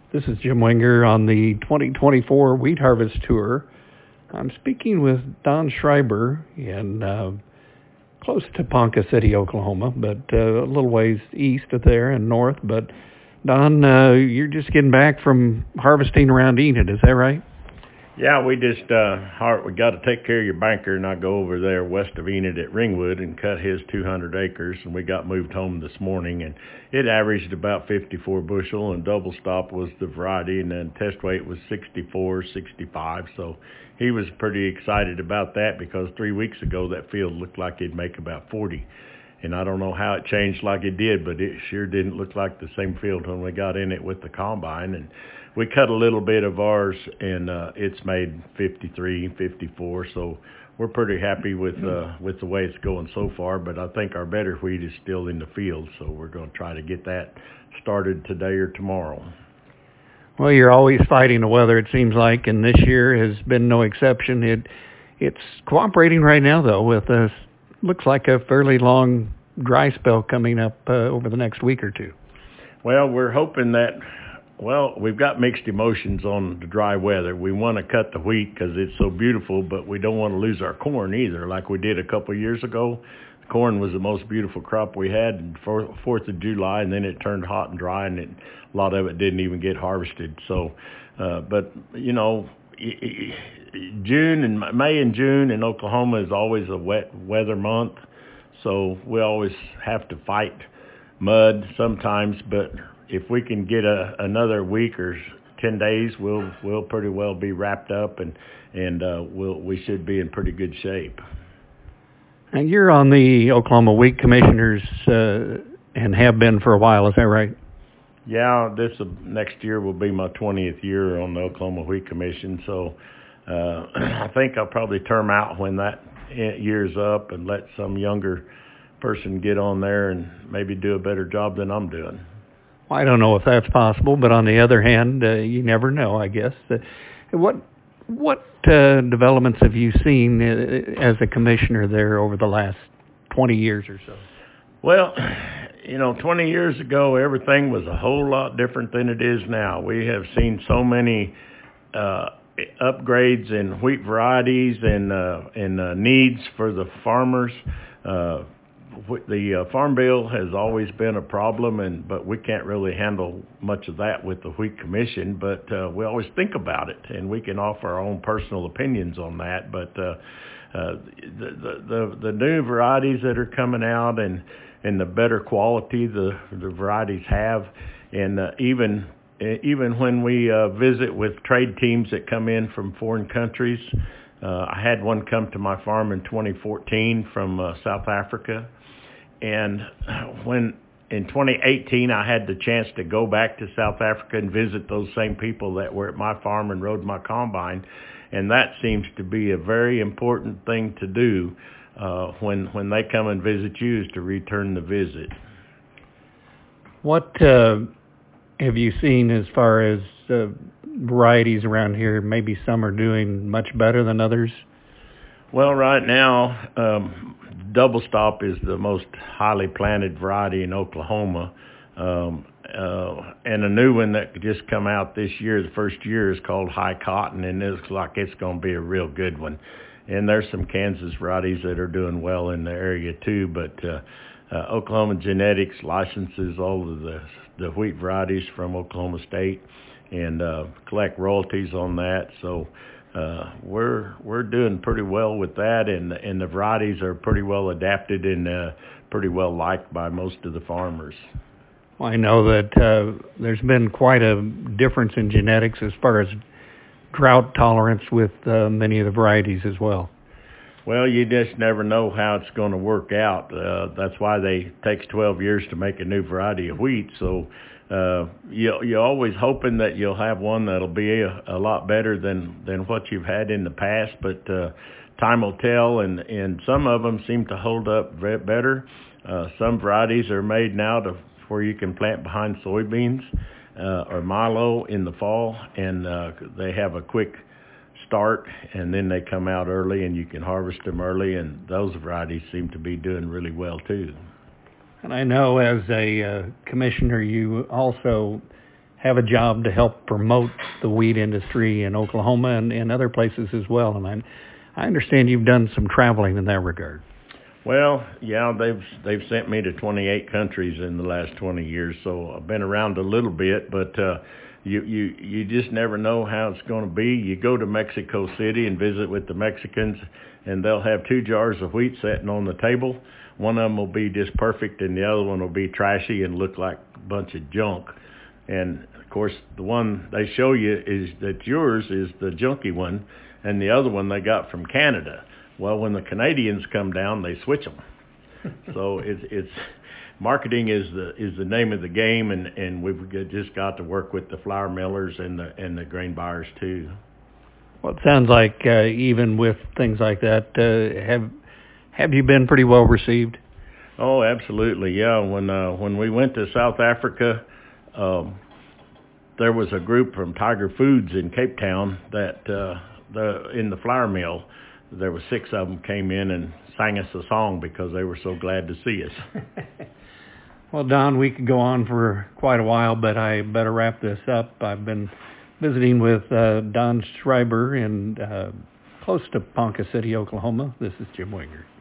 This is Jim Winger on the 2024 Wheat Harvest Tour. I'm speaking with Don Schreiber in close to Ponca City, Oklahoma, but a little ways east of there and north. But Don, you're just getting back from harvesting around Enid, is that right? Yeah, we just we got to take care of your banker, and I go over there west of Enid at Ringwood and cut his 200 acres, and we got moved home this morning, and it averaged about 54 bushel, and double stop was the variety, and then test weight was 64, 65, so he was pretty excited about that because 3 weeks ago that field looked like it'd make about 40. And I don't know how it changed like it did, but it sure didn't look like the same field when we got in it with the combine. And we cut a little bit of ours, and it's made 53, 54. So we're pretty happy with the way it's going so far. But I think our better wheat is still in the field, so we're going to try to get that started today or tomorrow. Well, you're always fighting the weather, it seems like, and this year has been no exception. It's cooperating right now, though, with us. Looks like a fairly long dry spell coming up over the next week or two. Well, we're hoping that, we've got mixed emotions on the dry weather. We want to cut the wheat because it's so beautiful, but we don't want to lose our corn either like we did a couple of years ago. Corn was the most beautiful crop we had for 4th of July, and then it turned hot and dry, and a lot of it didn't even get harvested. So, but, you know, May and June in Oklahoma is always a wet weather month, so we always have to fight mud sometimes. But if we can get another week or 10 days, we'll pretty well be wrapped up, and we should be in pretty good shape. And you're on the Oklahoma Wheat Commissioners and have been for a while, is that right? Yeah, next year will be my 20th year on the Oklahoma Wheat Commission, so I think I'll probably term out when that year's up and let some younger person get on there and maybe do a better job than I'm doing. Well, I don't know if that's possible, but on the other hand, you never know, I guess. What developments have you seen as a commissioner there over the last 20 years or so? Well, 20 years ago, everything was a whole lot different than it is now. We have seen so many upgrades in wheat varieties and needs for the farmers. The Farm Bill has always been a problem, but we can't really handle much of that with the Wheat Commission. But we always think about it, and we can offer our own personal opinions on that. But the new varieties that are coming out and the better quality the varieties have, and even when we visit with trade teams that come in from foreign countries, I had one come to my farm in 2014 from South Africa, and when in 2018 I had the chance to go back to South Africa and visit those same people that were at my farm and rode my combine, and that seems to be a very important thing to do. When they come and visit you, is to return the visit. What have you seen as far as varieties around here? Maybe some are doing much better than others. Well, right now, double stop is the most highly planted variety in Oklahoma. And a new one that just come out this year, the first year, is called High Cotton, and it looks like it's going to be a real good one. And there's some Kansas varieties that are doing well in the area too, but Oklahoma Genetics licenses all of the wheat varieties from Oklahoma State and collect royalties on that. So we're doing pretty well with that, and the varieties are pretty well adapted and pretty well liked by most of the farmers. Well, I know that there's been quite a difference in genetics as far as drought tolerance with many of the varieties as well. Well, you just never know how it's going to work out. That's why it takes 12 years to make a new variety of wheat. So you're always hoping that you'll have one that'll be a lot better than what you've had in the past. But time will tell, and some of them seem to hold up better. Some varieties are made now where you can plant behind soybeans or milo in the fall, and they have a quick start, and then they come out early, and you can harvest them early, and those varieties seem to be doing really well too. And I know as a commissioner, you also have a job to help promote the wheat industry in Oklahoma and other places as well. And I understand you've done some traveling in that regard. Well, yeah, they've sent me to 28 countries in the last 20 years, so I've been around a little bit, but you just never know how it's going to be. You go to Mexico City and visit with the Mexicans, and they'll have 2 jars of wheat sitting on the table. One of them will be just perfect, and the other one will be trashy and look like a bunch of junk. And, of course, the one they show you is that yours is the junky one, and the other one they got from Canada. Well, when the Canadians come down, they switch them. So it's marketing is the name of the game, and we've just got to work with the flour millers and the grain buyers too. Well, it sounds like even with things like that, have you been pretty well received? Oh, absolutely, yeah. When we went to South Africa, there was a group from Tiger Foods in Cape Town that in the flour mill. There were 6 of them came in and sang us a song because they were so glad to see us. Well, Don, we could go on for quite a while, but I better wrap this up. I've been visiting with Don Schreiber in close to Ponca City, Oklahoma. This is Jim Winger.